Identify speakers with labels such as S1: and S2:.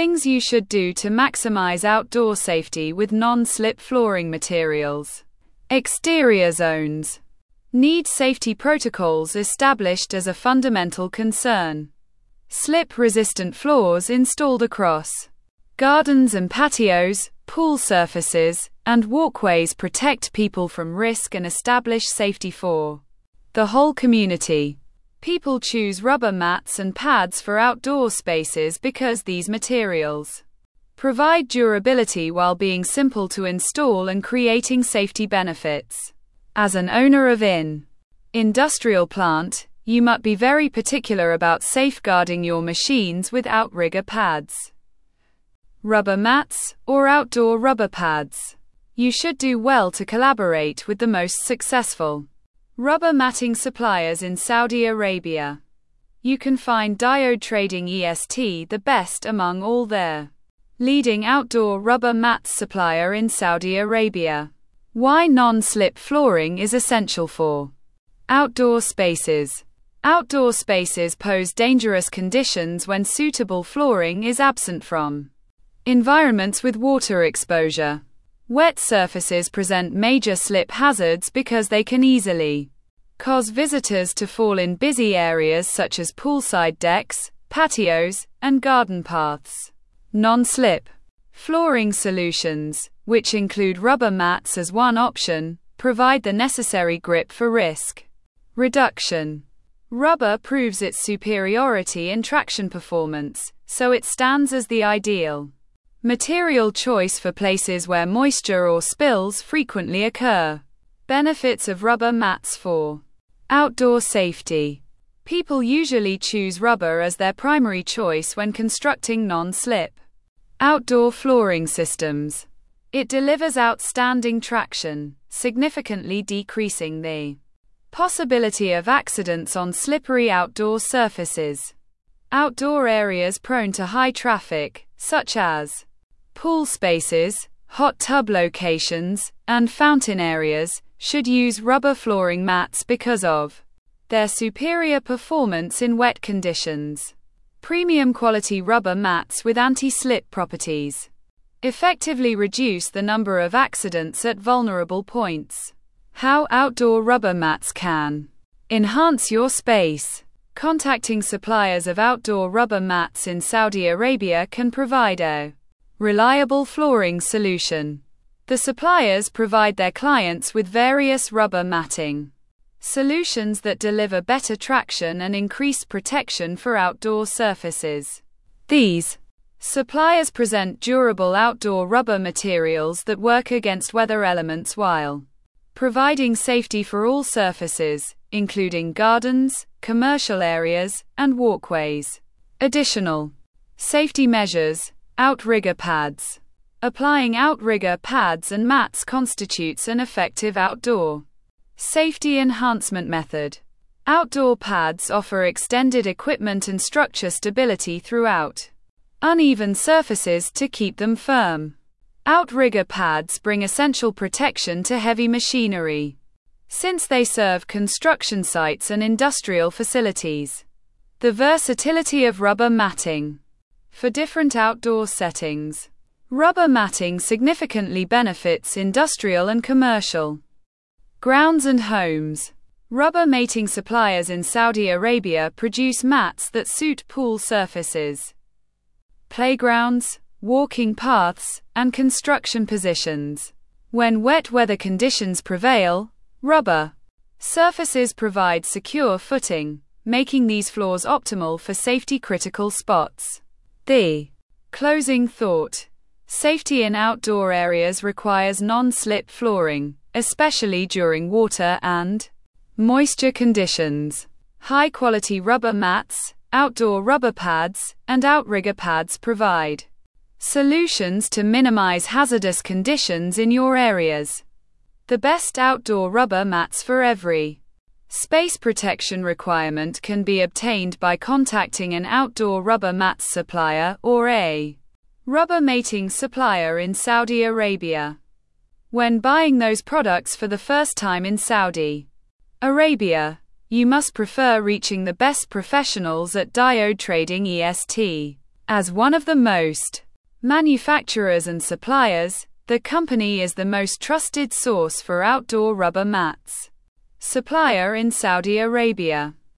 S1: Things you should do to maximize outdoor safety with non-slip flooring materials. Exterior zones need safety protocols established as a fundamental concern. Slip-resistant floors installed across gardens and patios, pool surfaces, and walkways protect people from risk and establish safety for the whole community. People choose rubber mats and pads for outdoor spaces because these materials provide durability while being simple to install and creating safety benefits. As an owner of an industrial plant, you must be very particular about safeguarding your machines with outrigger pads, rubber mats, or outdoor rubber pads. You should do well to collaborate with the most successful rubber matting suppliers in Saudi Arabia. You can find Diode Trading EST the best among all their leading outdoor rubber mats supplier in Saudi Arabia. Why non-slip flooring is essential for outdoor spaces. Outdoor spaces pose dangerous conditions when suitable flooring is absent from environments with water exposure. Wet surfaces present major slip hazards because they can easily cause visitors to fall in busy areas such as poolside decks, patios, and garden paths. Non-slip flooring solutions, which include rubber mats as one option, provide the necessary grip for risk reduction. Rubber proves its superiority in traction performance, so it stands as the ideal material choice for places where moisture or spills frequently occur. Benefits of rubber mats for outdoor safety. People usually choose rubber as their primary choice when constructing non-slip outdoor flooring systems. It delivers outstanding traction, significantly decreasing the possibility of accidents on slippery outdoor surfaces. Outdoor areas prone to high traffic, such as pool spaces, hot tub locations, and fountain areas, should use rubber flooring mats because of their superior performance in wet conditions. Premium quality rubber mats with anti-slip properties effectively reduce the number of accidents at vulnerable points. How outdoor rubber mats can enhance your space. Contacting suppliers of outdoor rubber mats in Saudi Arabia can provide a reliable flooring solution. The suppliers provide their clients with various rubber matting solutions that deliver better traction and increased protection for outdoor surfaces. These suppliers present durable outdoor rubber materials that work against weather elements while providing safety for all surfaces, including gardens, commercial areas, and walkways. Additional safety measures. Outrigger pads. Applying outrigger pads and mats constitutes an effective outdoor safety enhancement method. Outdoor pads offer extended equipment and structure stability throughout uneven surfaces to keep them firm. Outrigger pads bring essential protection to heavy machinery, since they serve construction sites and industrial facilities. The versatility of rubber matting. For different outdoor settings, rubber matting significantly benefits industrial and commercial grounds and homes. Rubber matting suppliers in Saudi Arabia produce mats that suit pool surfaces, playgrounds, walking paths, and construction positions. When wet weather conditions prevail, rubber surfaces provide secure footing, making these floors optimal for safety-critical spots. The closing thought. Safety in outdoor areas requires non-slip flooring, especially during water and moisture conditions. High-quality rubber mats, outdoor rubber pads, and outrigger pads provide solutions to minimize hazardous conditions in your areas. The best outdoor rubber mats for every space protection requirement can be obtained by contacting an outdoor rubber mats supplier or a rubber matting supplier in Saudi Arabia. When buying those products for the first time in Saudi Arabia, you must prefer reaching the best professionals at Diode Trading EST. As one of the most manufacturers and suppliers, the company is the most trusted source for outdoor rubber mats. Supplier in Saudi Arabia.